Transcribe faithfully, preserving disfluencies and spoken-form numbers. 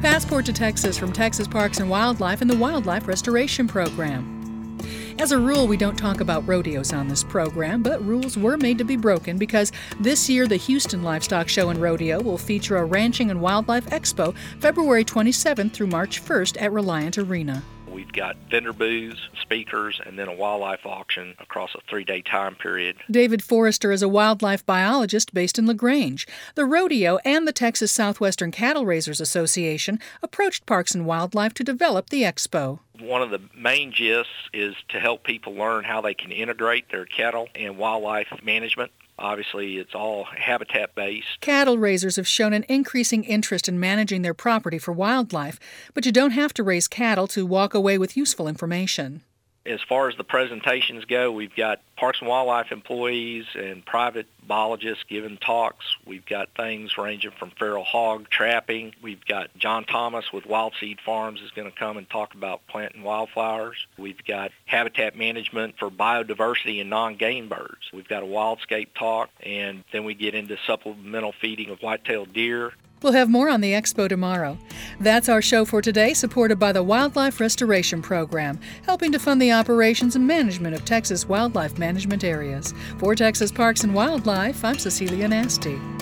Passport to Texas from Texas Parks and Wildlife and the Wildlife Restoration Program. As a rule, we don't talk about rodeos on this program, but rules were made to be broken because this year the Houston Livestock Show and Rodeo will feature a Ranching and Wildlife Expo February twenty-seventh through March first at Reliant Arena. We've got vendor booths, speakers, and then a wildlife auction across a three-day time period. David Forrester is a wildlife biologist based in LaGrange. The rodeo and the Texas Southwestern Cattle Raisers Association approached Parks and Wildlife to develop the expo. One of the main gists is to help people learn how they can integrate their cattle and wildlife management. Obviously, it's all habitat-based. Cattle raisers have shown an increasing interest in managing their property for wildlife, but you don't have to raise cattle to walk away with useful information. As far as the presentations go, we've got Parks and Wildlife employees and private biologists giving talks. We've got things ranging from feral hog trapping. We've got John Thomas with Wild Seed Farms is going to come and talk about planting wildflowers. We've got habitat management for biodiversity and non-game birds. We've got a wildscape talk, and then we get into supplemental feeding of white-tailed deer. We'll have more on the expo tomorrow. That's our show for today, supported by the Wildlife Restoration Program, helping to fund the operations and management of Texas wildlife management areas. For Texas Parks and Wildlife, I'm Cecilia Nasty.